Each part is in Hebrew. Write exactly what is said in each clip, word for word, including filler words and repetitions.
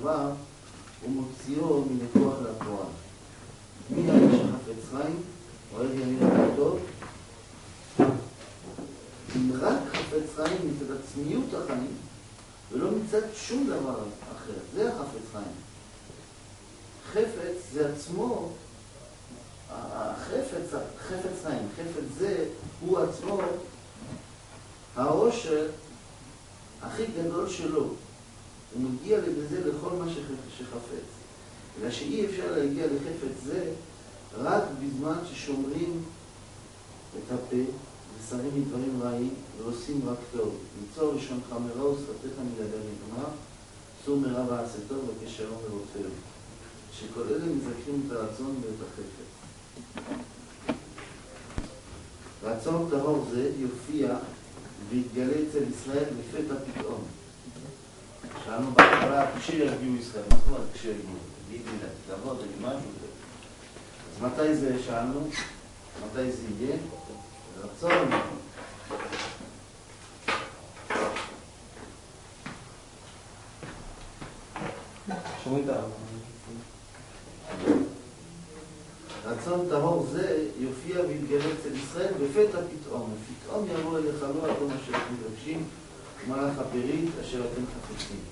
דבר ומוציאו מן הכוח לפועל. מי האיש החפץ חיים? אוהב ימין וטוב. אם רק חפץ חיים מצד עצמיות החיים, ולא מצד שום דבר אחר. זה החפץ חיים. חפץ זה עצמו, החפץ, חפץ חיים, חפץ זה הוא עצמו העושר הכי גדול שלו. הוא מגיע בזה לכל מה שחפץ. אלא שאי אפשר להגיע לחפץ זה רק בזמן ששומרים את הפה ושרים מדברים רעים ועושים רק טוב. למצוא ראשונך מרע ושפתיך מלבן נגמר, סור מרע ועשה טוב וכשלום ורופא. שכל אלה מזכים את הרצון ואת החפץ. רצון טהור זה יופיע והתגלה אצל ישראל לפתע פתאום. שאלנו בהתחלה, כשיגיעו ישראל, מה זאת אומרת כשיגיעו? תגידי לה, תעבוד, תגיד משהו. אז מתי זה שאלנו? מתי זה יהיה? רצון. שומעים את העם. רצון טהור זה יופיע ויתגלה אצל ישראל בפתע פתאום. ופתאום יבוא אליך לא אתם אשר אתם מבקשים, ומלאך הברית אשר אתם חפצים.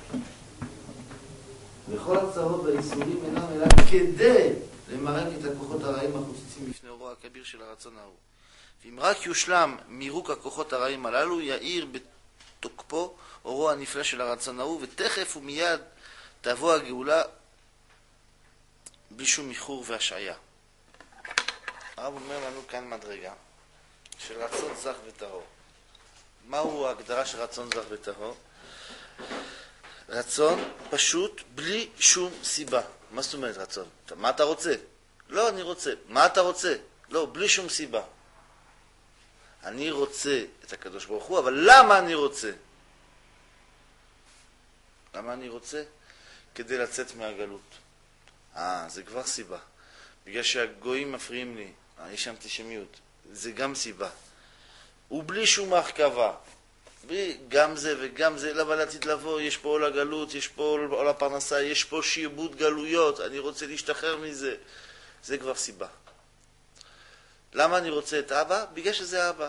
וכל הצרות והאיסורים אינם אלא כדי למרק את הכוחות הרעים החוצצים בפני אורו הכביר של הרצון ההוא. ואם רק יושלם מירוק הכוחות הרעים הללו, יאיר בתוקפו אורו הנפלא של הרצון ההוא, ותכף ומיד תבוא הגאולה בלי שום איחור והשעיה. הרב אומר לנו כאן מדרגה של רצון זך וטהור. מהו ההגדרה של רצון זך וטהור? רצון פשוט בלי שום סיבה. מה זאת אומרת רצון? מה אתה רוצה? לא, אני רוצה. מה אתה רוצה? לא, בלי שום סיבה. אני רוצה את הקדוש ברוך הוא, אבל למה אני רוצה? למה אני רוצה? כדי לצאת מהגלות. אה, זה כבר סיבה. בגלל שהגויים מפריעים לי, אה, יש אנטישמיות. זה גם סיבה. ובלי שום מחכבה. גם זה וגם זה, למה לעתיד לבוא, יש פה עול הגלות, יש פה עול הפרנסה, יש פה שיעבוד גלויות, אני רוצה להשתחרר מזה. זה כבר סיבה. למה אני רוצה את אבא? בגלל שזה אבא.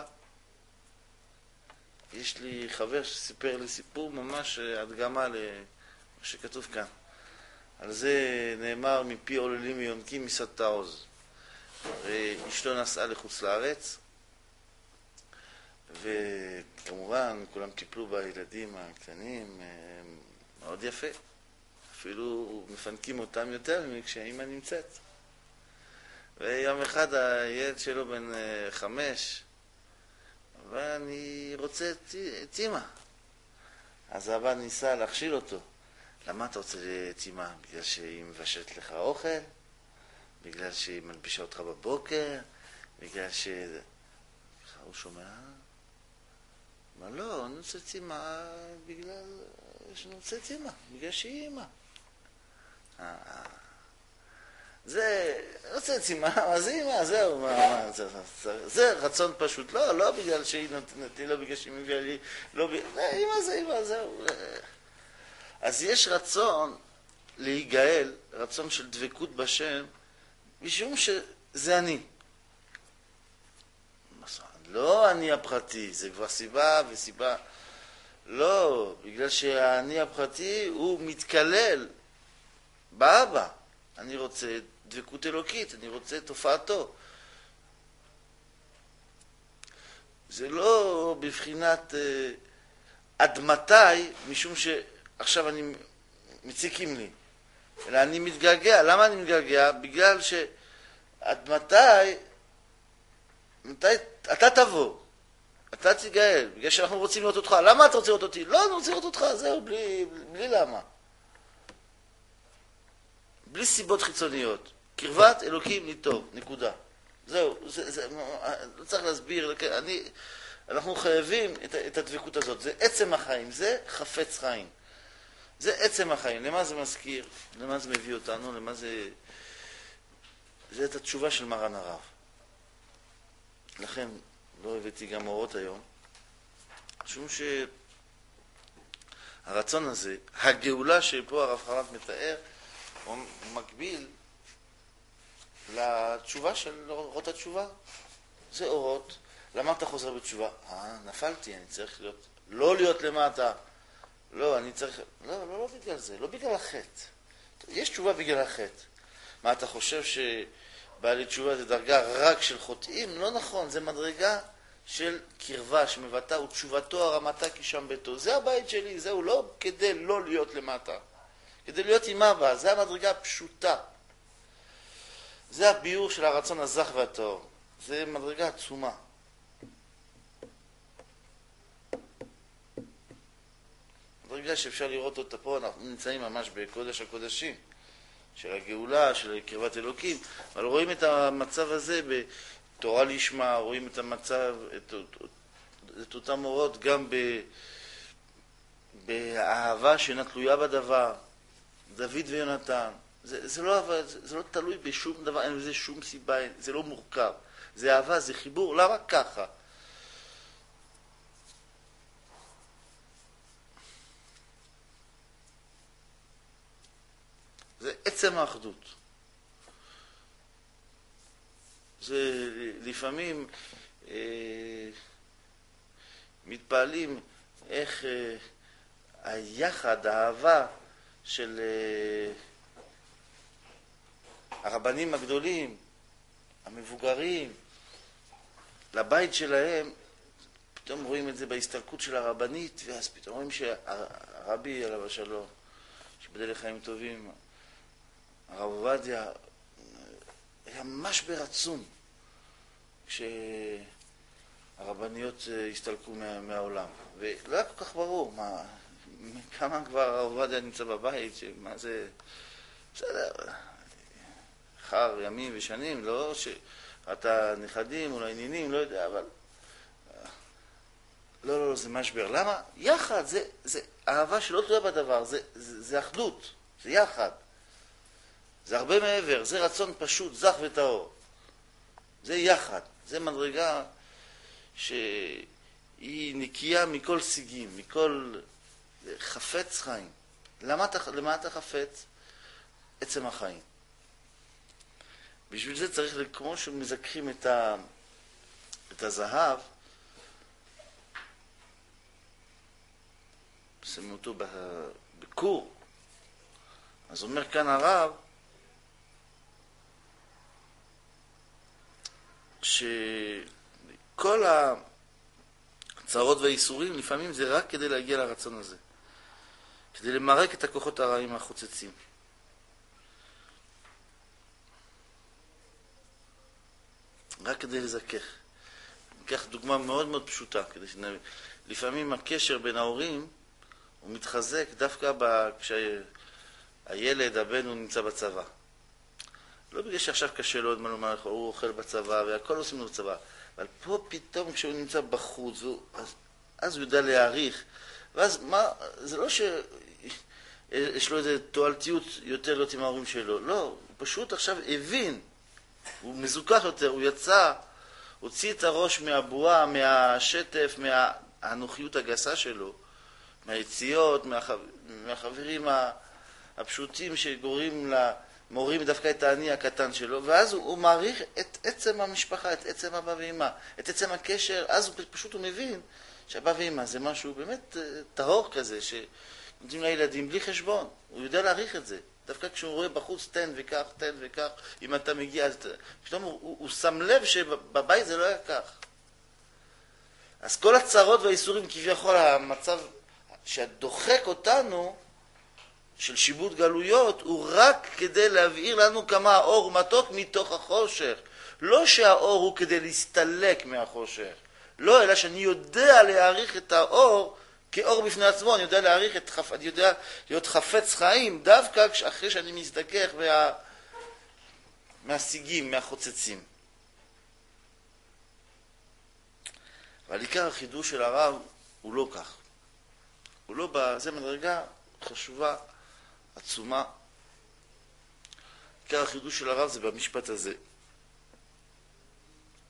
יש לי חבר שסיפר לי סיפור ממש הדגמה למה שכתוב כאן. על זה נאמר מפי עוללים ויונקים מסד העוז. אשתו נסעה לחוץ לארץ, וכמובן כולם טיפלו בילדים הקטנים מאוד יפה. אפילו מפנקים אותם יותר כשהאמא נמצאת. ויום אחד הילד שלו בן חמש, ואני רוצה את אמא. אז האבא ניסה להכשיל אותו. למה אתה רוצה את אמא? בגלל שהיא מבשלת לך אוכל? בגלל שהיא מלבישה אותך בבוקר? בגלל ש... הוא שומע? מה לא, אני רוצה את אמא בגלל שאני רוצה את אמא, בגלל שהיא אמא. זה, רוצה את אמא, אז אמא, זהו, מה, מה, זה, זה, זה רצון פשוט. לא, לא בגלל שהיא נותנת לי, לא בגלל שהיא מביאה לי, לא בגלל, אמא זה אמא, זהו. אז יש רצון להיגאל, רצון של דבקות בשם, משום שזה אני. לא אני הפרטי, זה כבר סיבה וסיבה. לא, בגלל שהאני הפרטי הוא מתקלל באבא. אני רוצה דבקות אלוקית, אני רוצה תופעתו. זה לא בבחינת אה, עד מתי, משום שעכשיו אני מציקים לי, אלא אני מתגעגע. למה אני מתגעגע? בגלל שעד מתי, מתי אתה תבוא, אתה תגאל, בגלל שאנחנו רוצים לראות אותך. למה אתה רוצה לראות אותי? לא, אני רוצה לראות אותך, זהו, בלי, בלי למה. בלי סיבות חיצוניות. קרבת אלוקים לי טוב, נקודה. זהו, זה, זה, לא צריך להסביר. אני, אנחנו חייבים את, את הדבקות הזאת. זה עצם החיים, זה חפץ חיים. זה עצם החיים. למה זה מזכיר? למה זה מביא אותנו? למה זה... זה את התשובה של מרן הרב. לכן לא הבאתי גם אורות היום. משום הרצון הזה, הגאולה שפה הרב חרט מתאר, הוא מקביל לתשובה של אורות התשובה. זה אורות. למה אתה חוזר בתשובה? אה, נפלתי, אני צריך להיות, לא להיות למטה. לא, אני צריך, לא, לא, לא בגלל זה, לא בגלל החטא. יש תשובה בגלל החטא. מה, אתה חושב שבעלי תשובה זה דרגה רק של חוטאים? לא נכון, זה מדרגה של קרבה שמבטא, ותשובתו הרמתה כי שם ביתו. זה הבית שלי, זהו, לא כדי לא להיות למטה. כדי להיות עם אבא, זה המדרגה הפשוטה. זה הביור של הרצון הזך והטהור. זה מדרגה עצומה. מדרגה שאפשר לראות אותה פה, אנחנו נמצאים ממש בקודש הקודשים, של הגאולה, של קרבת אלוקים, אבל רואים את המצב הזה בתורה לשמה, רואים את המצב, את, את אותם אורות גם ב, באהבה שאינה תלויה בדבר, דוד ויונתן. זה, זה, לא, זה, זה לא תלוי בשום דבר, אין לזה שום סיבה, זה לא מורכב. זה אהבה, זה חיבור, למה ככה? זה עצם האחדות. זה לפעמים אה, מתפעלים איך אה, היחד, האהבה של אה, הרבנים הגדולים, המבוגרים, לבית שלהם, פתאום רואים את זה בהסתלקות של הרבנית, ואז פתאום רואים שהרבי עליו השלום, שבדל לחיים טובים, הרב עובדיה, היה ממש ברצון כשהרבניות הסתלקו מה, מהעולם. ולא היה כל כך ברור מה, כמה כבר הרב עובדיה נמצא בבית, שמה זה, בסדר, אחר ימים ושנים, לא שאתה נכדים, אולי נינים, לא יודע, אבל לא, לא, לא, זה משבר. למה? יחד, זה, זה אהבה שלא תלויה בדבר, זה, זה, זה אחדות, זה יחד. זה הרבה מעבר, זה רצון פשוט, זך וטהור. זה יחד, זה מדרגה שהיא נקייה מכל סיגים, מכל חפץ חיים. למה אתה, למה אתה חפץ? עצם החיים. בשביל זה צריך, כמו שמזכחים את, ה, את הזהב, שמים אותו בקור. אז אומר כאן הרב, שכל הצרות והאיסורים לפעמים זה רק כדי להגיע לרצון הזה, כדי למרק את הכוחות הרעים החוצצים. רק כדי לזכך. ניקח דוגמה מאוד מאוד פשוטה, כדי שנבין. לפעמים הקשר בין ההורים הוא מתחזק דווקא כשהילד, הבן, הוא נמצא בצבא. לא בגלל שעכשיו קשה לו עוד מה לומר, הוא אוכל בצבא והכל עושים לו בצבא. אבל פה פתאום כשהוא נמצא בחוץ, הוא, אז, אז הוא יודע להעריך. ואז מה, זה לא שיש לו איזו תועלתיות יותר להיות עם ההורים שלו. לא, הוא פשוט עכשיו הבין. הוא מזוכח יותר, הוא יצא, הוציא את הראש מהבועה, מהשטף, מהאנוכיות הגסה שלו, מהיציאות, מהחבר, מהחברים הפשוטים שגורמים לה, מורים דווקא את העני הקטן שלו, ואז הוא, הוא מעריך את עצם המשפחה, את עצם אבא ואמא, את עצם הקשר, אז הוא, פשוט הוא מבין שאבא ואמא זה משהו באמת טהור כזה, שנותנים לילדים בלי חשבון, הוא יודע להעריך את זה. דווקא כשהוא רואה בחוץ תן וכך, תן וכך, אם אתה מגיע, אז פתאום הוא, הוא, הוא שם לב שבבית זה לא היה כך. אז כל הצרות והאיסורים כביכול, המצב שדוחק אותנו, של שיבוט גלויות, הוא רק כדי להבהיר לנו כמה האור הוא מתוק מתוך החושך. לא שהאור הוא כדי להסתלק מהחושך. לא, אלא שאני יודע להעריך את האור כאור בפני עצמו, אני יודע להעריך את חפ... אני יודע להיות חפץ חיים, דווקא אחרי שאני מזדכך מה... מהשיגים, מהחוצצים. אבל עיקר החידוש של הרב הוא לא כך. הוא לא בא, זה מדרגה חשובה, עצומה. עיקר החידוש של הרב זה במשפט הזה.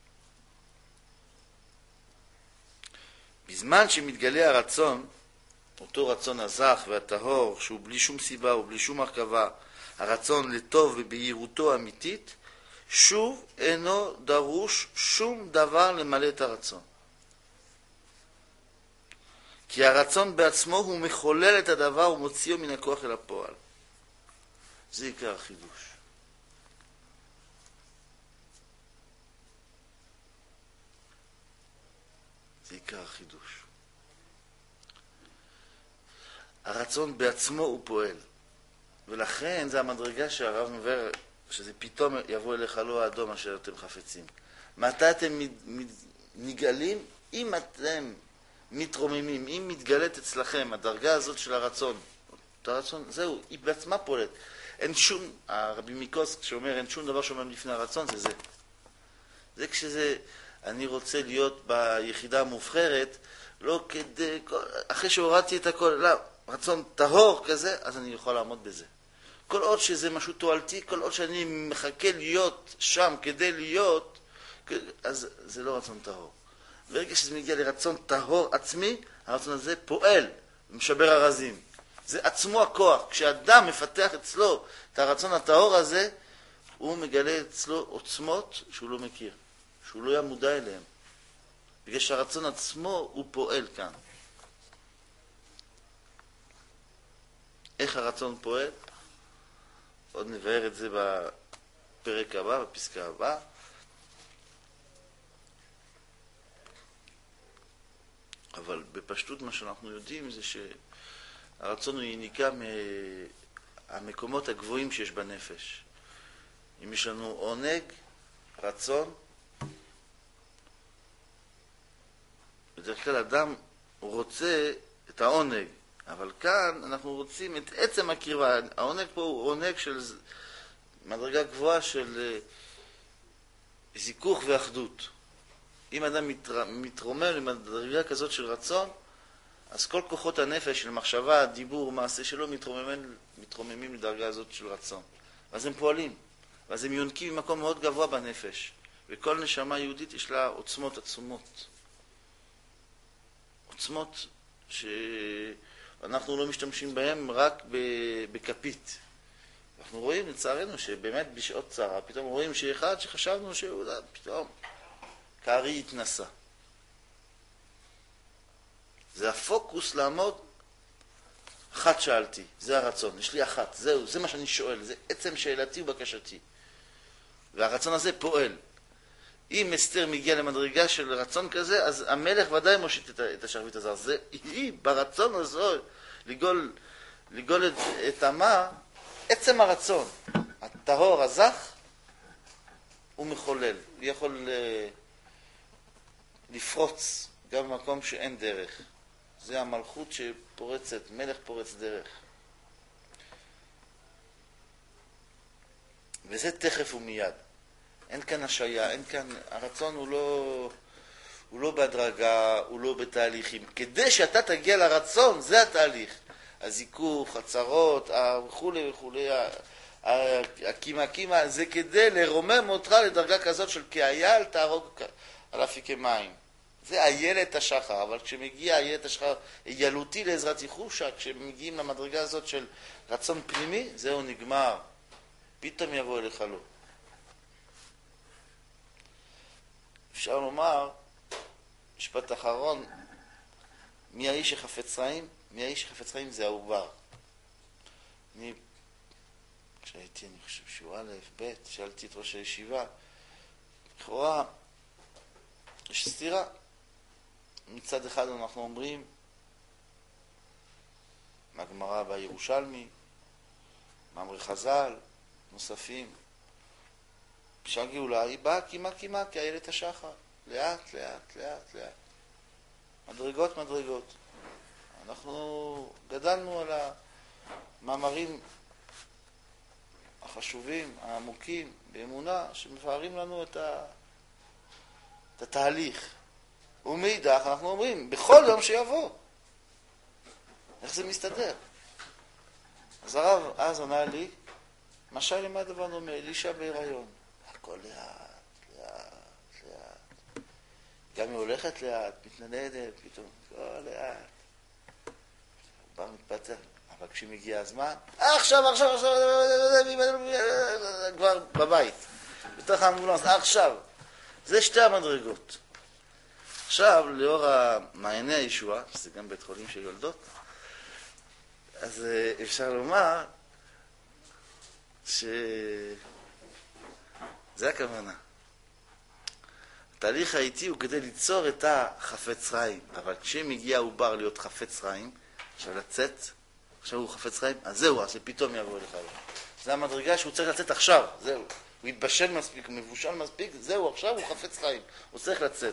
בזמן שמתגלה הרצון, אותו רצון הזך והטהור, שהוא בלי שום סיבה ובלי שום הרכבה, הרצון לטוב ובהירותו אמיתית, שוב אינו דרוש שום דבר למלא את הרצון. כי הרצון בעצמו הוא מחולל את הדבר ומוציאו מן הכוח אל הפועל. זה עיקר החידוש. זה עיקר החידוש. הרצון בעצמו הוא פועל. ולכן זה המדרגה שהרב מבאר, שזה פתאום יבוא אליך לא האדום אשר אתם חפצים. מתי אתם נגאלים? אם אתם מתרוממים, אם מתגלת אצלכם הדרגה הזאת של הרצון, את הרצון, זהו, היא בעצמה פועלת. אין שום, הרבי מיקוס שאומר, אין שום דבר שאומר לפני הרצון, זה זה. זה כשזה, אני רוצה להיות ביחידה המובחרת, לא כדי, אחרי שהורדתי את הכל, לא, רצון טהור כזה, אז אני יכול לעמוד בזה. כל עוד שזה משהו תועלתי, כל עוד שאני מחכה להיות שם כדי להיות, אז זה לא רצון טהור. ברגע שזה מגיע לרצון טהור עצמי, הרצון הזה פועל, משבר הרזים. זה עצמו הכוח. כשאדם מפתח אצלו את הרצון הטהור הזה, הוא מגלה אצלו עוצמות שהוא לא מכיר, שהוא לא היה מודע אליהם. בגלל שהרצון עצמו הוא פועל כאן. איך הרצון פועל? עוד נבהר את זה בפרק הבא, בפסקה הבאה. אבל בפשטות מה שאנחנו יודעים זה שהרצון הוא יניקה מהמקומות הגבוהים שיש בנפש. אם יש לנו עונג, רצון, בדרך כלל אדם רוצה את העונג, אבל כאן אנחנו רוצים את עצם הקרבה. העונג פה הוא עונג של מדרגה גבוהה של זיכוך ואחדות. אם אדם מתרומם למדרגה כזאת של רצון, אז כל כוחות הנפש של מחשבה, דיבור, מעשה שלו מתרוממים, מתרוממים לדרגה הזאת של רצון. ואז הם פועלים, ואז הם יונקים ממקום מאוד גבוה בנפש. וכל נשמה יהודית יש לה עוצמות עצומות. עוצמות שאנחנו לא משתמשים בהן רק בכפית. אנחנו רואים לצערנו שבאמת בשעות צרה, פתאום רואים שאחד שחשבנו שהוא פתאום כארי התנסה. זה הפוקוס לעמוד. אחת שאלתי, זה הרצון, יש לי אחת, זהו, זה מה שאני שואל, זה עצם שאלתי ובקשתי. והרצון הזה פועל. אם אסתר מגיע למדרגה של רצון כזה, אז המלך ודאי מושיט את, את השרביט הזר. זה היא ברצון הזו, לגול, לגול את, את עמה, עצם הרצון, הטהור, הזך, הוא מחולל. הוא יכול לפרוץ גם במקום שאין דרך. זה המלכות שפורצת, מלך פורץ דרך. וזה תכף ומיד. אין כאן השעיה, אין כאן, הרצון הוא לא, הוא לא בהדרגה, הוא לא בתהליכים. כדי שאתה תגיע לרצון, זה התהליך. הזיכוך, הצרות, וכו' וכו', הקימה קימה, זה כדי לרומם אותך לדרגה כזאת של כאייל תהרוג על אפיקי מים. זה איילת השחר, אבל כשמגיע איילת השחר ילותי לעזרת יחושה, כשמגיעים למדרגה הזאת של רצון פנימי, זהו נגמר. פתאום יבוא אליך לא. אפשר לומר, משפט אחרון, מי האיש שחפץ חיים? מי האיש שחפץ חיים זה העובר. אני, כשהייתי, אני חושב, שיעור א', ב', שאלתי את ראש הישיבה, לכאורה, יש סתירה. מצד אחד אנחנו אומרים, מהגמרא בירושלמי, מאמרי חז"ל, נוספים, שהגאולה היא באה קימה קימה כאיילת השחר, לאט לאט לאט לאט, מדרגות מדרגות. אנחנו גדלנו על המאמרים החשובים, העמוקים, באמונה, שמפארים לנו את, ה... את התהליך. ומאידך אנחנו אומרים, בכל יום שיבוא. איך זה מסתדר? אז הרב אז ענה לי, משל למה דברנו מאלישע בהיריון? הכל לאט, לאט, לאט. גם היא הולכת לאט, מתנדדת, פתאום, הכל לאט. פעם מתפטר. אבל כשמגיע הזמן, עכשיו, עכשיו, עכשיו, כבר בבית, בתוך האמבולנס, עכשיו. זה שתי המדרגות. עכשיו, לאור מעייני הישועה, שזה גם בית חולים של יולדות, אז אפשר לומר שזה הכוונה. התהליך האיטי הוא כדי ליצור את החפץ חיים, אבל כשמגיע העובר להיות חפץ חיים, עכשיו לצאת, עכשיו הוא חפץ חיים, אז זהו, אז זה פתאום יבוא לך. זה המדרגה שהוא צריך לצאת עכשיו, זהו. הוא התבשל מספיק, הוא מבושל מספיק, זהו, עכשיו הוא חפץ חיים, הוא צריך לצאת.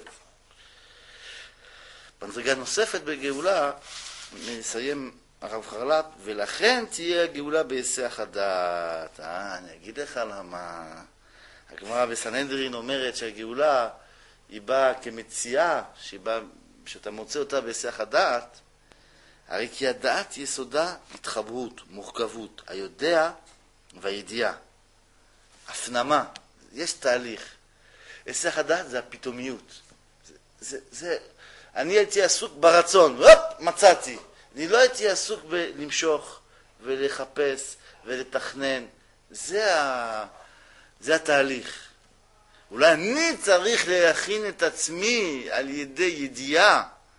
במדרגה נוספת בגאולה, נסיים הרב חרל"פ, ולכן תהיה הגאולה בהיסח הדעת. אה, אני אגיד לך למה. הגמרא בסנהדרין אומרת שהגאולה היא באה כמציאה, שבא, שאתה מוצא אותה בהיסח הדעת, הרי כי הדעת יסודה התחברות, מורכבות, היודע והידיעה, הפנמה, יש תהליך. היסח הדעת זה הפתאומיות. זה, זה, זה, אני הייתי עסוק ברצון, הופ, מצאתי. אני לא הייתי עסוק בלמשוך ולחפש ולתכנן. זה, ה... זה התהליך. אולי אני צריך להכין את עצמי על ידי ידיעה.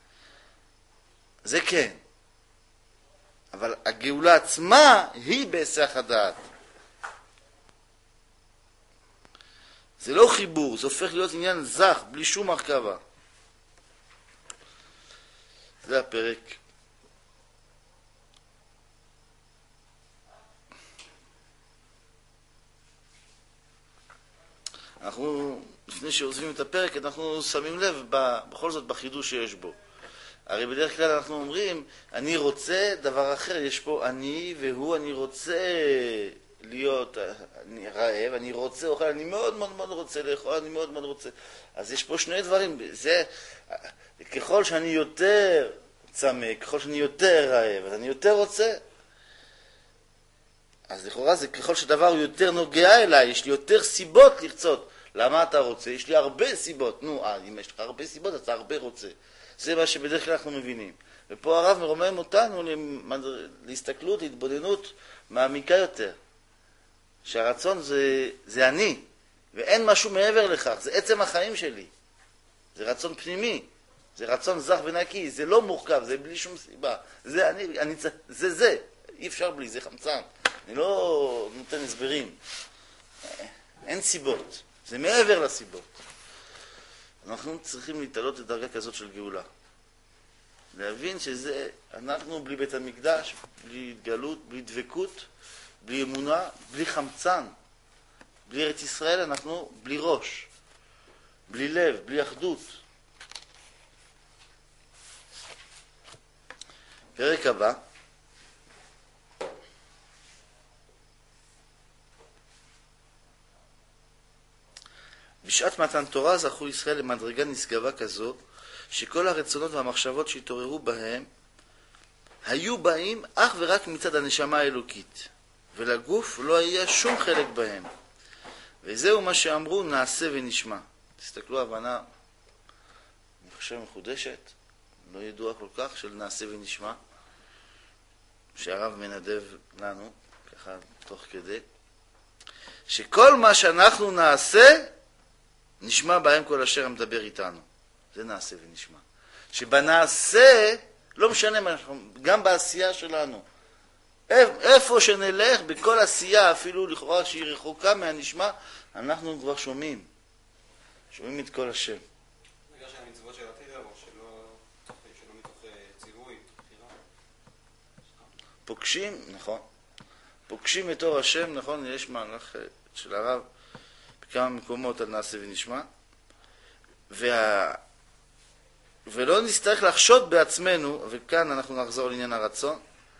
זה כן. אבל הגאולה עצמה היא בהיסח הדעת. זה לא חיבור, זה הופך להיות עניין זך, בלי שום הרכבה. זה הפרק. אנחנו, לפני שעוזבים את הפרק, אנחנו שמים לב בכל זאת בחידוש שיש בו. הרי בדרך כלל אנחנו אומרים, אני רוצה דבר אחר, יש פה אני והוא, אני רוצה להיות אני רעב, אני רוצה אוכל, אני מאוד מאוד מאוד רוצה לאכול, אני מאוד מאוד רוצה. אז יש פה שני דברים, זה, ככל שאני יותר צמא, ככל שאני יותר רעב, אז אני יותר רוצה. אז לכאורה זה ככל שדבר הוא יותר נוגע אליי, יש לי יותר סיבות לרצות. למה אתה רוצה? יש לי הרבה סיבות. נו, אה, אם יש לך הרבה סיבות, אתה הרבה רוצה. זה מה שבדרך כלל אנחנו מבינים. ופה הרב מרומם אותנו להסתכלות, להתבוננות מעמיקה יותר. שהרצון זה, זה אני, ואין משהו מעבר לכך. זה עצם החיים שלי. זה רצון פנימי. זה רצון זך ונקי. זה לא מורכב, זה בלי שום סיבה. זה אני, אני זה זה. אי אפשר בלי, זה חמצן. אני לא נותן הסברים. אין סיבות. זה מעבר לסיבות. אנחנו צריכים להתעלות לדרגה כזאת של גאולה. להבין שזה, אנחנו בלי בית המקדש, בלי התגלות, בלי דבקות, בלי אמונה, בלי חמצן. בלי ארץ ישראל אנחנו בלי ראש. בלי לב, בלי אחדות. פרק הבא. בשעת מתן תורה זכו ישראל למדרגה נשגבה כזו, שכל הרצונות והמחשבות שהתעוררו בהם היו באים אך ורק מצד הנשמה האלוקית, ולגוף לא היה שום חלק בהם. וזהו מה שאמרו נעשה ונשמע. תסתכלו, הבנה, אני חושב מחודשת, לא ידוע כל כך, של נעשה ונשמע, שהרב מנדב לנו, ככה תוך כדי, שכל מה שאנחנו נעשה, נשמע בהם כל אשר המדבר איתנו. זה נעשה ונשמע. שבנעשה, לא משנה מה, גם בעשייה שלנו. איפה שנלך, בכל עשייה, אפילו לכאורה שהיא רחוקה מהנשמע, אנחנו כבר שומעים. שומעים את כל השם. בגלל שהמצוות של התירה, או שלא מתוך ציווי, בחירה. פוגשים, נכון. פוגשים את אור השם, נכון, יש מהלך של הרב, בכמה מקומות על נעשה ונשמע, וה... ולא נצטרך לחשוד בעצמנו, וכאן אנחנו נחזור לעניין הרצון,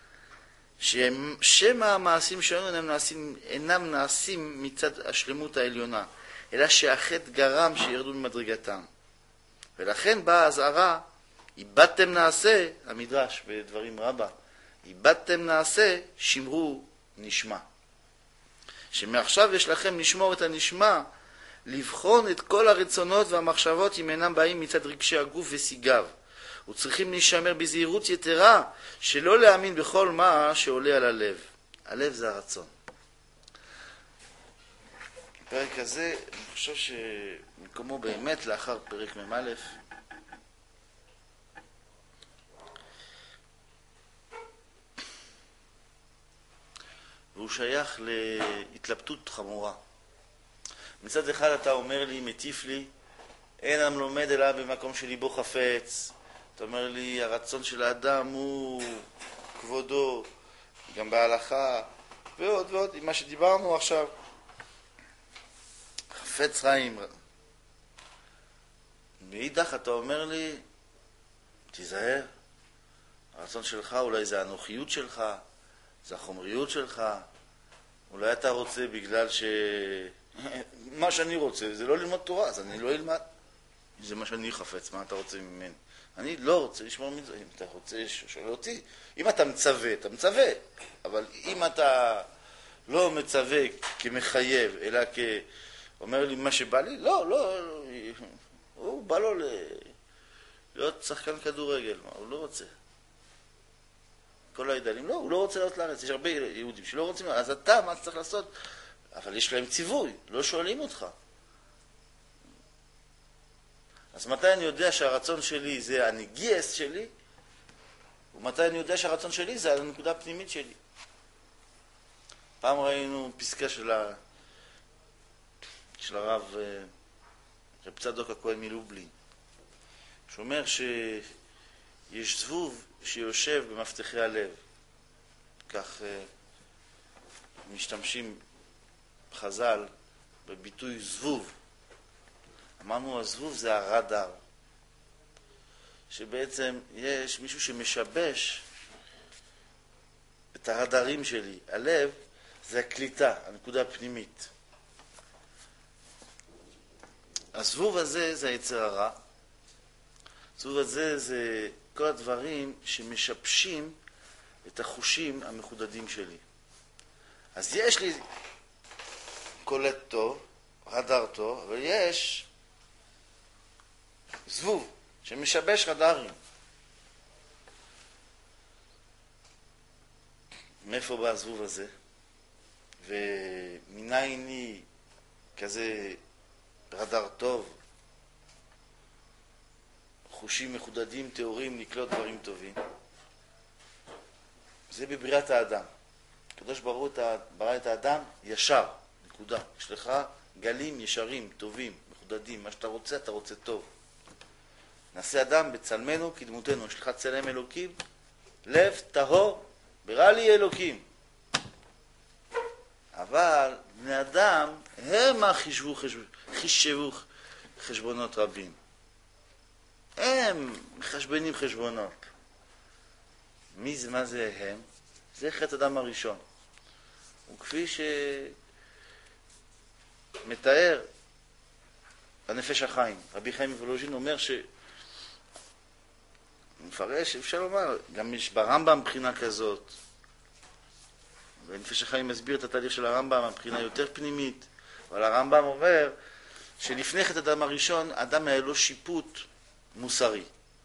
ששמה המעשים שלנו אינם נעשים, אינם נעשים מצד השלמות העליונה, אלא שהחטא גרם שירדו ממדרגתם. ולכן באה הזהרה, איבדתם נעשה, המדרש בדברים רבה, איבדתם נעשה, שמרו נשמע. שמעכשיו יש לכם לשמור את הנשמע, לבחון את כל הרצונות והמחשבות אם אינם באים מצד רגשי הגוף וסיגיו, וצריכים להישמר בזהירות יתרה, שלא להאמין בכל מה שעולה על הלב. הלב זה הרצון. הפרק הזה, אני חושב שמקומו באמת לאחר פרק מ"א. והוא שייך להתלבטות חמורה. מצד אחד אתה אומר לי, מטיף לי, אין עם לומד אלא במקום שליבו חפץ. אתה אומר לי, הרצון של האדם הוא כבודו, גם בהלכה, ועוד ועוד, עם מה שדיברנו עכשיו. חפץ חיים. מאידך אתה אומר לי, תיזהר, הרצון שלך אולי זה הנוחיות שלך, זה החומריות שלך, אולי אתה רוצה בגלל ש... מה שאני רוצה זה לא ללמוד תורה, אז אני לא אלמד. זה מה שאני חפץ, מה אתה רוצה ממני? אני לא רוצה לשמור מזה. אם אתה רוצה, שואל אותי. אם אתה מצווה, אתה מצווה. אבל אם אתה לא מצווה כמחייב, אלא כאומר לי מה שבא לי, לא, לא, לא. הוא בא לו ל... להיות שחקן כדורגל, מה? הוא לא רוצה. כל הידלים, לא, הוא לא רוצה להיות לארץ. יש הרבה יהודים שלא רוצים, אז אתה, מה צריך לעשות? אבל יש להם ציווי, לא שואלים אותך. אז מתי אני יודע שהרצון שלי זה הנגיעס שלי, ומתי אני יודע שהרצון שלי זה הנקודה הפנימית שלי. פעם ראינו פסקה של, ה... של הרב רב צדוק הכהן מלובלין, שאומר שיש זבוב שיושב במפתחי הלב. כך משתמשים חז"ל בביטוי זבוב. אמרנו, הזבוב זה הרדאר, שבעצם יש מישהו שמשבש את הרדארים שלי. הלב זה הקליטה, הנקודה הפנימית. הזבוב הזה זה היצר הרע. הזבוב הזה זה כל הדברים שמשבשים את החושים המחודדים שלי. אז יש לי קולט טוב, רדאר טוב, אבל יש זבוב שמשבש רדארים. מאיפה בא הזבוב הזה? ומניין לי כזה רדאר טוב, חושים מחודדים, תיאורים, לקלוט דברים טובים? זה בבריאת האדם. הקדוש ברוך הוא ברא את האדם ישר, נקודה. יש לך גלים ישרים, טובים, מחודדים. מה שאתה רוצה, אתה רוצה טוב. נעשה אדם בצלמנו כדמותנו. יש לך צלם אלוקים, לב טהור, ברא לי אלוקים. אבל בני אדם הם חישבו, חישבו, חישבו חשבונות רבים. הם מחשבנים חשבונות. מי זה, מה זה הם? זה חטא אדם הראשון. וכפי שמתאר הנפש החיים, רבי חיים מוולוז'ין אומר ש... מפרש, אפשר לומר, גם יש ברמב"ם מבחינה כזאת. ונפש החיים מסביר את התהליך של הרמב"ם, מבחינה יותר פנימית. אבל הרמב"ם אומר שלפני חטא אדם הראשון, אדם היה לו שיפוט מוסרי.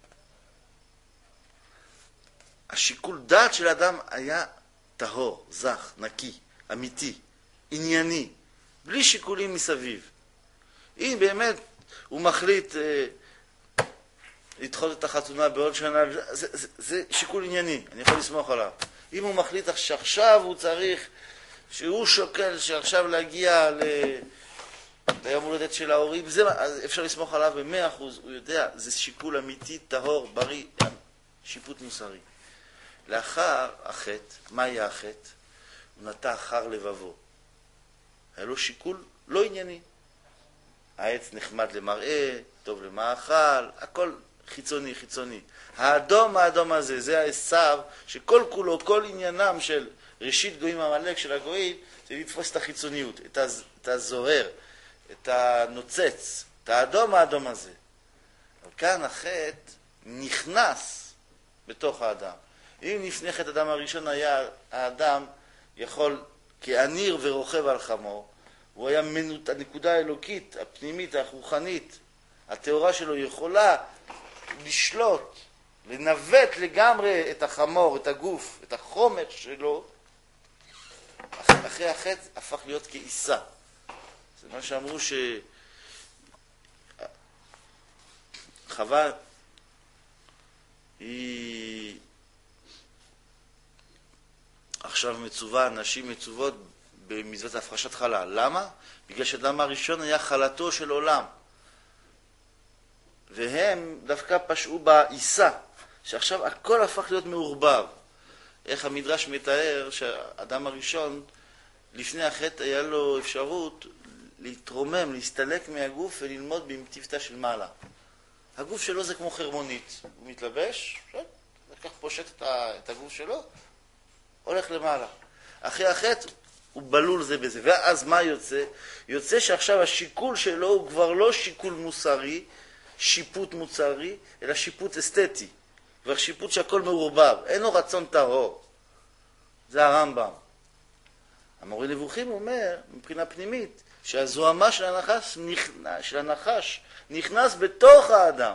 השיקול דעת של אדם היה טהור, זך, נקי, אמיתי, ענייני, בלי שיקולים מסביב. אם באמת הוא מחליט אה, לדחות את החתונה בעוד שנה, זה, זה, זה שיקול ענייני, אני יכול לסמוך עליו. אם הוא מחליט שעכשיו הוא צריך, שהוא שוקל שעכשיו להגיע ל... ליום הולדת של ההורים, זה, אז אפשר לסמוך עליו במאה אחוז, הוא יודע, זה שיקול אמיתי, טהור, בריא, שיפוט מוסרי. לאחר החטא, מה היה החטא? הוא נטע אחר לבבו. היה לו שיקול לא ענייני. העץ נחמד למראה, טוב למאכל, הכל חיצוני, חיצוני. האדום, האדום הזה, זה העשיו, שכל כולו, כל עניינם של ראשית גויים המלאק של הגויים, זה לתפוס את החיצוניות, את, הז, את הזוהר, את הנוצץ, את האדום, האדום הזה. אבל כאן החטא נכנס בתוך האדם. אם לפני חטא אדם הראשון היה האדם יכול כעניר ורוכב על חמור, הוא היה מנות, הנקודה האלוקית, הפנימית, הרוחנית, התאורה שלו יכולה לשלוט לנווט לגמרי את החמור, את הגוף, את החומר שלו, אחרי, אחרי החטא הפך להיות כעיסה. זה מה שאמרו שחווה היא עכשיו מצווה, נשים מצוות במצוות הפרשת חלה. למה? בגלל שהאדם הראשון היה חלתו של עולם. והם דווקא פשעו בעיסה, שעכשיו הכל הפך להיות מעורבב. איך המדרש מתאר שהאדם הראשון, לפני החטא היה לו אפשרות להתרומם, להסתלק מהגוף וללמוד במטיבתא של מעלה. הגוף שלו זה כמו חרמונית. הוא מתלבש, וכך פושט את הגוף שלו, הולך למעלה. אחרי החטא הוא בלול זה בזה. ואז מה יוצא? יוצא שעכשיו השיקול שלו הוא כבר לא שיקול מוסרי, שיפוט מוצרי, אלא שיפוט אסתטי. כבר שיפוט שהכל מעורבב. אין לו רצון טהור. זה הרמב"ם. המורה נבוכים אומר, מבחינה פנימית, שהזוהמה של הנחש, של הנחש נכנס בתוך האדם.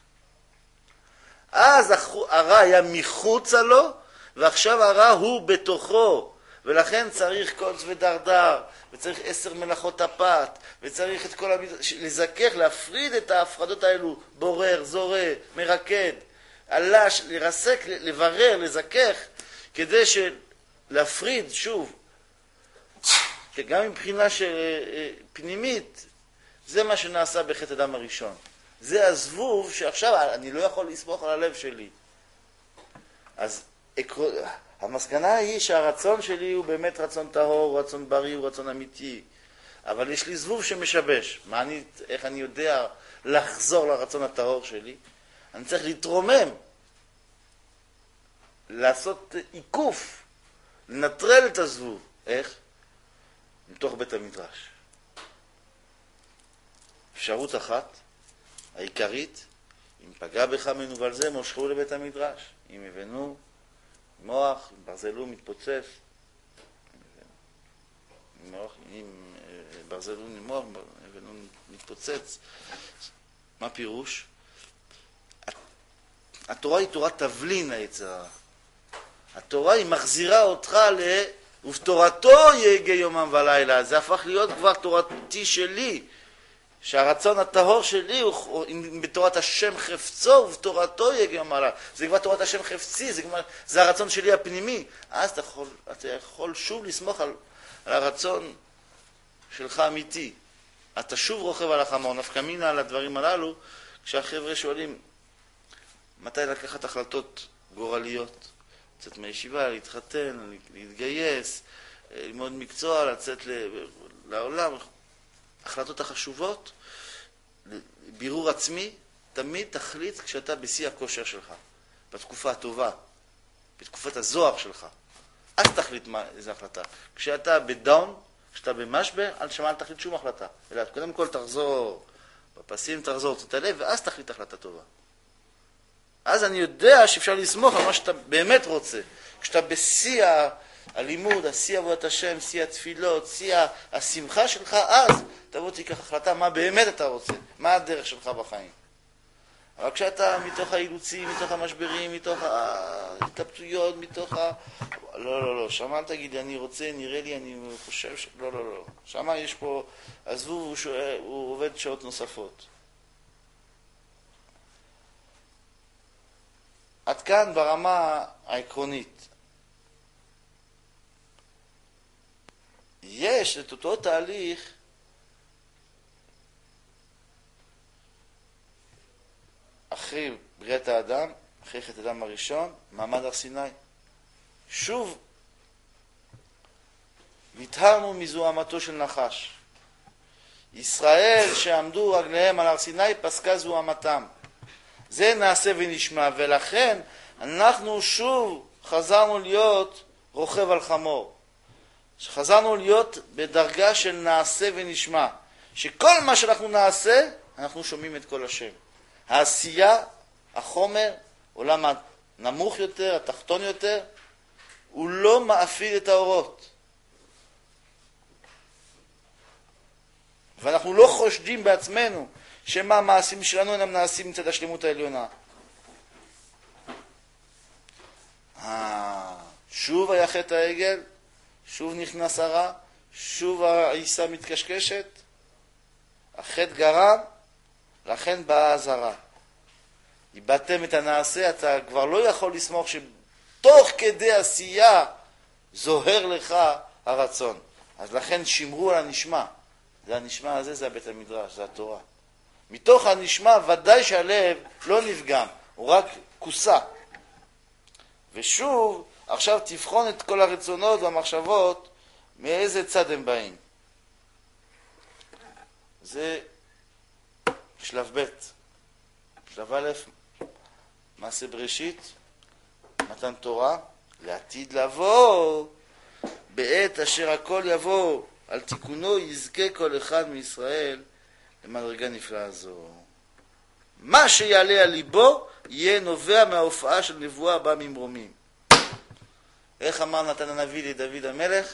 אז הרע היה מחוצה לו, ועכשיו הרע הוא בתוכו. ולכן צריך קוץ ודרדר, וצריך עשר מלאכות הפת, וצריך את כל המיד... לזכך, להפריד את ההפרדות האלו, בורר, זורע, מרקד, עלש, לרסק, לברר, לזכך, כדי להפריד, שוב, גם מבחינה של פנימית, זה מה שנעשה בחטא אדם הראשון. זה הזבוב שעכשיו אני לא יכול לסמוך על הלב שלי. אז המסקנה היא שהרצון שלי הוא באמת רצון טהור, רצון בריא, הוא רצון אמיתי. אבל יש לי זבוב שמשבש. מה אני, איך אני יודע לחזור לרצון הטהור שלי? אני צריך להתרומם, לעשות עיקוף, לנטרל את הזבוב. איך? מתוך בית המדרש. אפשרות אחת, העיקרית, אם פגע בך מנוול זה, מושכו לבית המדרש. אם הבנו מוח, אם ברזלו מתפוצץ, אם, מוח, אם ברזלו מוח, הבנו מתפוצץ. מה פירוש? התורה היא תורת תבלין היצר הרע. התורה היא מחזירה אותך ל... ובתורתו יהגה יומם ולילה. זה הפך להיות כבר תורתי שלי. שהרצון הטהור שלי הוא בתורת השם חפצו ובתורתו יהגה יומם ולילה. זה כבר תורת השם חפצי, זה, כבר, זה הרצון שלי הפנימי. אז אתה יכול, אתה יכול שוב לסמוך על, על הרצון שלך אמיתי. אתה שוב רוכב על החמור, נפקא מינה על הדברים הללו, כשהחבר'ה שואלים מתי לקחת החלטות גורליות. לצאת מהישיבה, להתחתן, להתגייס, ללמוד מקצוע, לצאת לעולם. החלטות החשובות, בירור עצמי, תמיד תחליט כשאתה בשיא הכושר שלך, בתקופה הטובה, בתקופת הזוהר שלך. אז תחליט מה, איזו החלטה. כשאתה בדאון, כשאתה במשבר, אל תשמע, אל תחליט שום החלטה. אלא קודם כל תחזור, בפסים תחזור, תתעלה, ואז תחליט החלטה טובה. אז אני יודע שאפשר לסמוך על מה שאתה באמת רוצה. כשאתה בשיא הלימוד, השיא עבודת השם, שיא התפילות, שיא השמחה שלך, אז תבוא תיקח החלטה מה באמת אתה רוצה, מה הדרך שלך בחיים. אבל כשאתה מתוך האילוצים, מתוך המשברים, מתוך ההתלבטויות, מתוך ה... לא, לא, לא, שמה אל תגיד, אני רוצה, נראה לי, אני חושב ש... לא, לא, לא. שמה יש פה, עזבו, הוא, שואל, הוא עובד שעות נוספות. עד כאן ברמה העקרונית. יש את אותו תהליך אחרי בריאת האדם, אחרי חטא האדם הראשון, מעמד הר סיני. שוב, נטהרנו מזוהמתו של נחש. ישראל שעמדו רגליהם על הר סיני פסקה זוהמתם. זה נעשה ונשמע, ולכן אנחנו שוב חזרנו להיות רוכב על חמור. חזרנו להיות בדרגה של נעשה ונשמע. שכל מה שאנחנו נעשה, אנחנו שומעים את כל השם. העשייה, החומר, עולם הנמוך יותר, התחתון יותר, הוא לא מאפיל את האורות. ואנחנו לא חושדים בעצמנו שמה המעשים שלנו אינם נעשים מצד השלמות העליונה. שוב היה חטא העגל, שוב נכנס הרע, שוב העיסה מתקשקשת, החטא גרם, לכן באה הזרה. איבדתם את הנעשה, אתה כבר לא יכול לסמוך שתוך כדי עשייה זוהר לך הרצון. אז לכן שמרו על הנשמע. זה הנשמע הזה, זה הבית המדרש, זה התורה. מתוך הנשמע ודאי שהלב לא נפגם, הוא רק כוסה. ושוב, עכשיו תבחון את כל הרצונות והמחשבות, מאיזה צד הם באים. זה שלב ב'. שלב א', מעשה בראשית, מתן תורה, לעתיד לבוא, בעת אשר הכל יבוא, על תיקונו יזכה כל אחד מישראל למדרגה נפלאה זו. מה שיעלה על ליבו יהיה נובע מההופעה של נבואה הבאה ממרומים. איך אמר נתן הנביא לדוד המלך?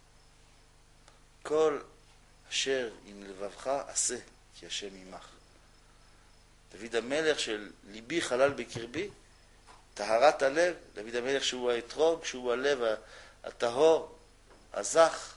כל אשר עם לבבך עשה, כי השם עמך. דוד המלך של ליבי חלל בקרבי, טהרת הלב, דוד המלך שהוא האתרוג, שהוא הלב הטהור, הזך.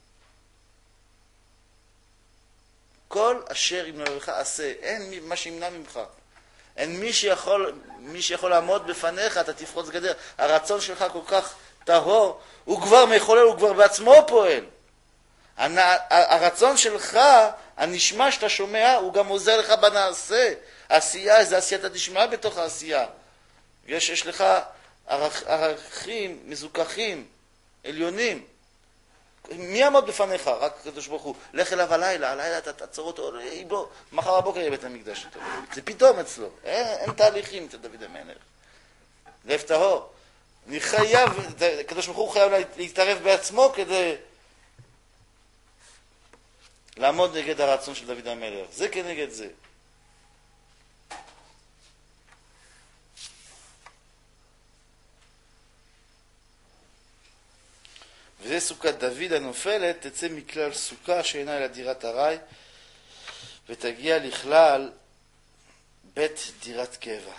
כל אשר עם לבבך עשה, אין מה שימנע ממך. אין מי שיכול, מי שיכול לעמוד בפניך, אתה תפרוץ גדר. הרצון שלך כל כך טהור, הוא כבר מחולל, הוא כבר בעצמו פועל. הרצון שלך, הנשמע שאתה שומע, הוא גם עוזר לך בנעשה. העשייה זה עשיית הדשמע בתוך העשייה. יש, יש לך ערכ, ערכים מזוכחים, עליונים. מי יעמוד בפניך? רק קדוש ברוך הוא. לך אליו הלילה, הלילה אתה תעצור אותו, בוא, מחר הבוקר יהיה בית המקדש אותו. זה פתאום אצלו. אין, אין תהליכים אצל דוד המלך. לב טהור. אני חייב, קדוש ברוך הוא חייב להתערב בעצמו כדי לעמוד נגד הרצון של דוד המלך. זה כנגד זה. וזה סוכת דוד הנופלת, תצא מכלל סוכה שאינה אלא דירת הרי, ותגיע לכלל בית דירת קבע.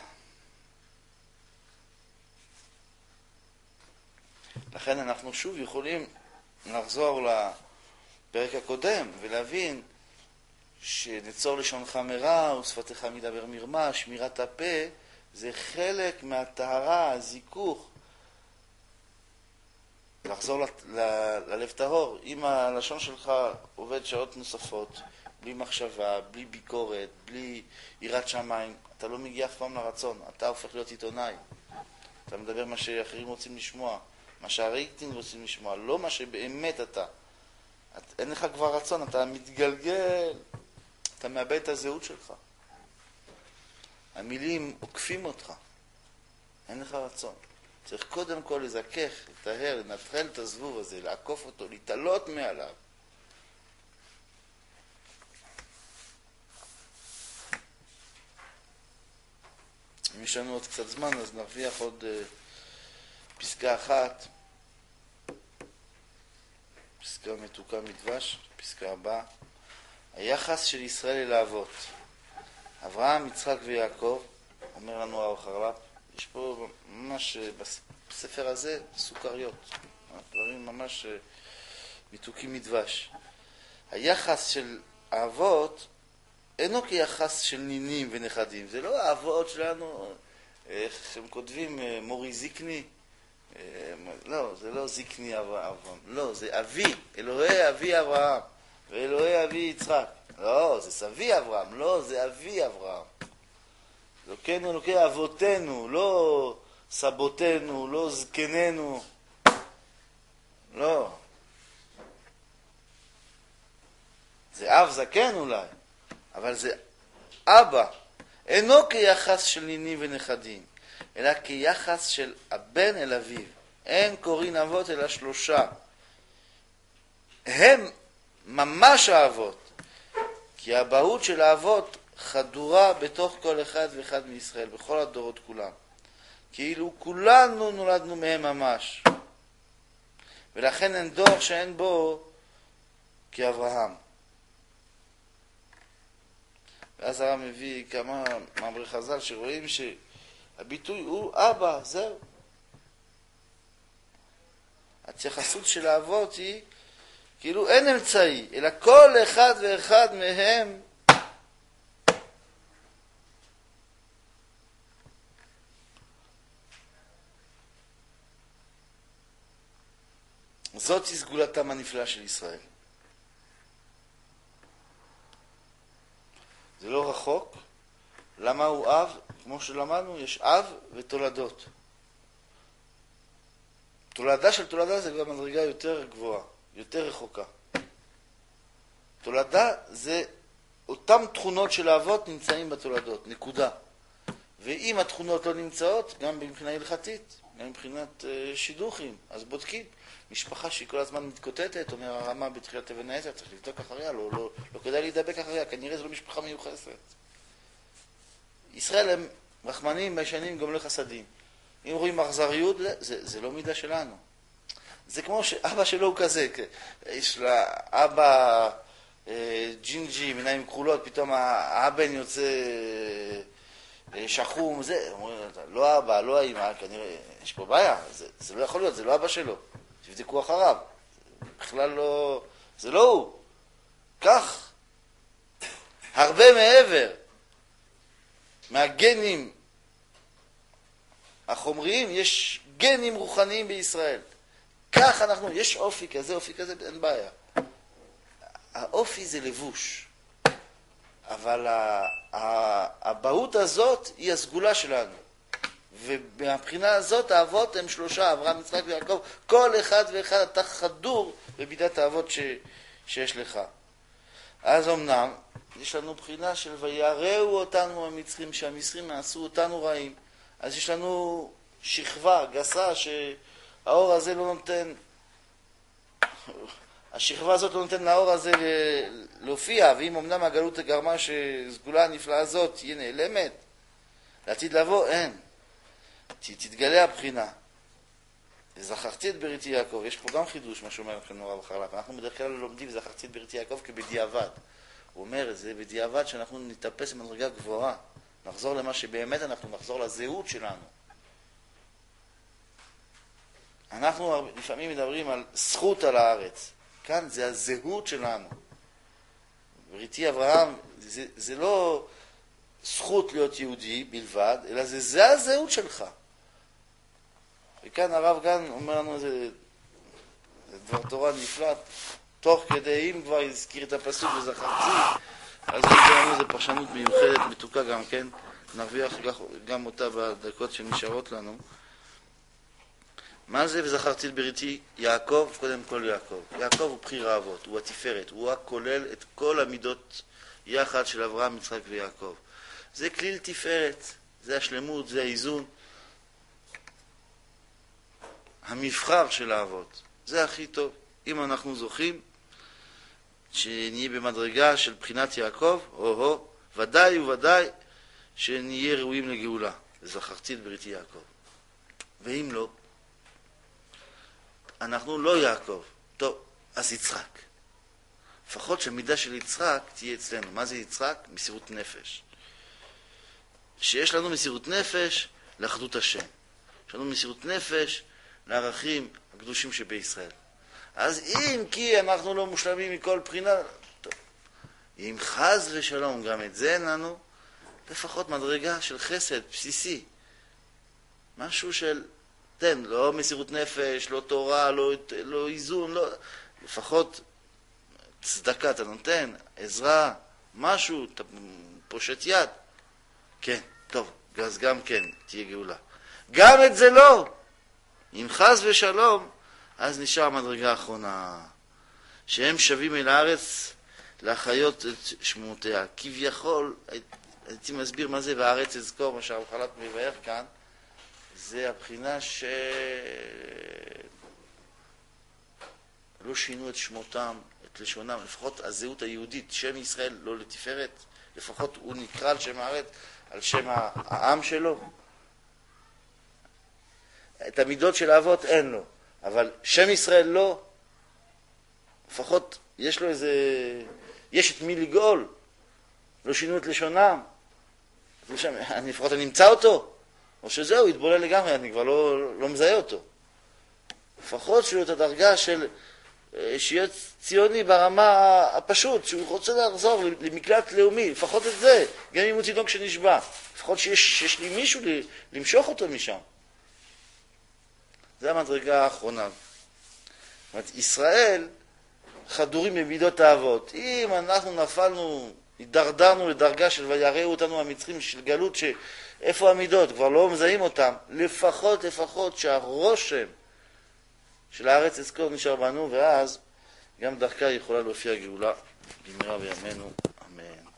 לכן אנחנו שוב יכולים לחזור לפרק הקודם ולהבין שנצור לשונך מרע ושפתיך מדבר מרמה, שמירת הפה, זה חלק מהטהרה, הזיכוך. לחזור ל- ל- ללב טהור. אם הלשון שלך עובד שעות נוספות, בלי מחשבה, בלי ביקורת, בלי יראת שמיים, אתה לא מגיע אף פעם לרצון. אתה הופך להיות עיתונאי. אתה מדבר מה שאחרים רוצים לשמוע, מה שהרייטינג רוצים לשמוע, לא מה שבאמת אתה. את, אין לך כבר רצון, אתה מתגלגל, אתה מאבד את הזהות שלך. המילים עוקפים אותך. אין לך רצון. צריך קודם כל לזכך, לטהר, לנטרל את הזבוב הזה, לעקוף אותו, להתעלות מעליו. אם יש לנו עוד קצת זמן, אז נרוויח עוד uh, פסקה אחת. פסקה מתוקה מדבש, פסקה הבאה. היחס של ישראל אל האבות. אברהם, יצחק ויעקב, אומר לנו האור חרל"פ, יש פה ממש בספר הזה סוכריות, דברים ממש מתוקים מדבש. היחס של האבות אינו כיחס של נינים ונכדים, זה לא האבות שלנו, איך הם כותבים מורי זיקני, לא, זה לא זיקני אברהם, לא, זה אבי, אלוהי אבי אברהם ואלוהי אבי יצחק, לא, זה סבי אברהם, לא, זה אבי אברהם. אלוקינו אלוקי אבותינו, לא סבותינו, לא זקננו, לא. זה אב זקן אולי, אבל זה אבא. אינו כיחס של נינים ונכדים, אלא כיחס של הבן אל אביו. אין קוראים אבות אלא שלושה. הם ממש האבות, כי האבהות של האבות חדורה בתוך כל אחד ואחד מישראל, בכל הדורות כולם. כאילו כולנו נולדנו מהם ממש. ולכן אין דור שאין בו כאברהם. ואז הרב מביא כמה מאמרי חז"ל שרואים שהביטוי הוא אבא, זהו. ההתייחסות של האבות היא, כאילו אין אמצעי, אלא כל אחד ואחד מהם זאת היא סגולתם הנפלאה של ישראל. זה לא רחוק. למה הוא אב? כמו שלמדנו, יש אב ותולדות. תולדה של תולדה זה כבר מדרגה יותר גבוהה, יותר רחוקה. תולדה זה אותם תכונות של האבות נמצאים בתולדות, נקודה. ואם התכונות לא נמצאות, גם מבחינה הלכתית, גם מבחינת uh, שידוכים, אז בודקים. משפחה שהיא כל הזמן מתקוטטת, אומר הרמה בתחילת אבן העזר, צריך לבדוק אחריה, לא, לא, לא כדאי להידבק אחריה, כנראה זו לא משפחה מיוחסת. ישראל הם רחמנים, ביישנים, גם לא חסדים. אם רואים אכזריות, זה, זה לא מידה שלנו. זה כמו שאבא שלו הוא כזה, יש לה אבא אה, ג'ינג'י, מניים כחולות, פתאום האבן יוצא אה, שחום, זה, אומרים, לא אבא, לא האמא, כנראה, יש פה בעיה, זה, זה לא יכול להיות, זה לא אבא שלו. תבדקו אחריו. בכלל לא... זה לא הוא. כך. הרבה מעבר מהגנים החומריים, יש גנים רוחניים בישראל. כך אנחנו... יש אופי כזה, אופי כזה, אין בעיה. האופי זה לבוש. אבל הבאות הזאת היא הסגולה שלנו. ומהבחינה הזאת האבות הם שלושה, אברהם, יצחק ויעקב, כל אחד ואחד אתה חדור במידת האבות ש... שיש לך. אז אמנם יש לנו בחינה של ויראו אותנו המצרים, שהמצרים נעשו אותנו רעים. אז יש לנו שכבה גסה שהאור הזה לא נותן, השכבה הזאת לא נותן לאור הזה להופיע, ואם אמנם הגלות גרמה שסגולה הנפלאה הזאת תהיה נעלמת, לעתיד לבוא אין. תתגלה הבחינה. זכרתי את בריתי יעקב. יש פה גם חידוש, מה שאומר לכם נורא בחרל"פ. אנחנו בדרך כלל לומדים זכרתי את בריתי יעקב כבדיעבד. הוא אומר, זה בדיעבד שאנחנו נתאפס במדרגה גבוהה. נחזור למה שבאמת אנחנו נחזור לזהות שלנו. אנחנו לפעמים מדברים על זכות על הארץ. כאן זה הזהות שלנו. בריתי אברהם, זה, זה לא זכות להיות יהודי בלבד, אלא זה, זה הזהות שלך. וכאן הרב כאן אומר לנו איזה דבר תורה נפלא, תוך כדי אם כבר הזכיר את הפסוק וזכרתי, אז הוא אומר לנו איזו פרשנות מיוחדת, מתוקה גם כן, נרוויח גם אותה בדקות שנשארות לנו. מה זה וזכרתי את בריתי? יעקב, קודם כל יעקב. יעקב הוא בחיר האבות, הוא התפארת, הוא הכולל את כל המידות יחד של אברהם, יצחק ויעקב. זה כליל תפארת, זה השלמות, זה האיזון. המבחר של האבות, זה הכי טוב. אם אנחנו זוכים שנהיה במדרגה של בחינת יעקב, או-הו, ודאי וודאי שנהיה ראויים לגאולה. וזכרתי את בריתי יעקב. ואם לא, אנחנו לא יעקב. טוב, אז יצחק. לפחות שמידה של יצחק תהיה אצלנו. מה זה יצחק? מסירות נפש. שיש לנו מסירות נפש לאחדות השם. יש לנו מסירות נפש לערכים הקדושים שבישראל. אז אם כי אנחנו לא מושלמים מכל בחינה, טוב. אם חז ושלום גם את זה אין לנו, לפחות מדרגה של חסד בסיסי. משהו של, תן, לא מסירות נפש, לא תורה, לא, לא איזון, לא, לפחות צדקה אתה נותן, עזרה, משהו, אתה פושט יד. כן, טוב, אז גם כן תהיה גאולה. גם את זה לא. אם חז ושלום, אז נשאר המדרגה האחרונה, שהם שווים אל הארץ להחיות את שמותיה. כביכול, הייתי מסביר מה זה והארץ אזכור, מה שהרב חל"פ מבאר כאן, זה הבחינה שלא שינו את שמותם, את לשונם, לפחות הזהות היהודית, שם ישראל לא לתפארת, לפחות הוא נקרא על שם הארץ, על שם העם שלו. את המידות של האבות אין לו, אבל שם ישראל לא, לפחות יש לו איזה, יש את מי לגאול, לא שינו את לשונם, אני לפחות אני אמצא אותו, או שזהו, יתבולל לגמרי, אני כבר לא, לא מזהה אותו. לפחות שיהיה את הדרגה של שיהיה ציוני ברמה הפשוט, שהוא רוצה לחזור למקלט לאומי, לפחות את זה, גם אם הוא תינוק שנשבע, לפחות שיש, שיש לי מישהו למשוך אותו משם. זה המדרגה האחרונה. זאת אומרת, ישראל חדורים במידות האבות. אם אנחנו נפלנו, הידרדרנו לדרגה של ויראו אותנו המצרים של גלות, שאיפה המידות? כבר לא מזהים אותם. לפחות, לפחות שהרושם של הארץ אזכור נשאר בנו, ואז גם דרכה יכולה להופיע גאולה במהרה בימינו. אמן.